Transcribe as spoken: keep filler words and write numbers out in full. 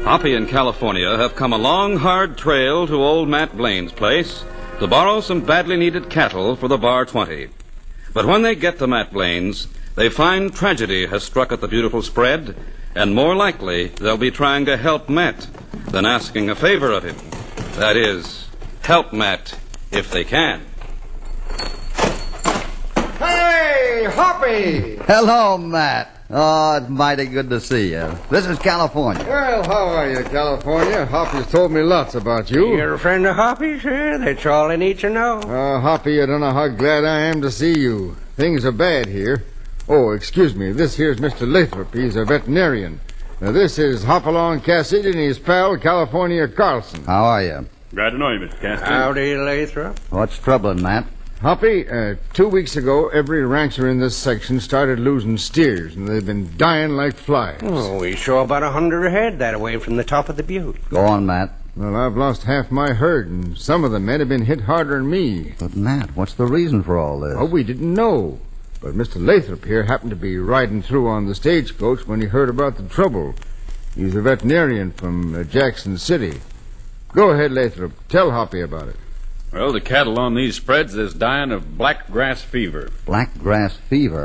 Hoppy and California have come a long, hard trail to old Matt Blaine's place to borrow some badly needed cattle for the Bar twenty. But when they get to Matt Blaine's, they find tragedy has struck at the beautiful spread, and more likely they'll be trying to help Matt than asking a favor of him. That is, help Matt if they can. Hey, Hoppy! Hello, Matt. Oh, it's mighty good to see you. This is California. Well, how are you, California? Hoppy's told me lots about you. You're a friend of Hoppy's, sir? That's all I need to know. Uh, Hoppy, I don't know how glad I am to see you. Things are bad here. Oh, excuse me. This here's Mister Lathrop. He's a veterinarian. Now, this is Hopalong Cassidy and his pal, California Carlson. How are you? Glad to know you, Mister Cassidy. Howdy, Lathrop. What's troubling, Matt? Hoppy, uh, two weeks ago, every rancher in this section started losing steers, and they've been dying like flies. Oh, we saw about a hundred head that way from the top of the butte. Go on, Matt. Well, I've lost half my herd, and some of the men have been hit harder than me. But, Matt, what's the reason for all this? Oh, we didn't know. But Mister Lathrop here happened to be riding through on the stagecoach when he heard about the trouble. He's a veterinarian from uh, Jackson City. Go ahead, Lathrop. Tell Hoppy about it. Well, the cattle on these spreads is dying of black grass fever. Black grass fever.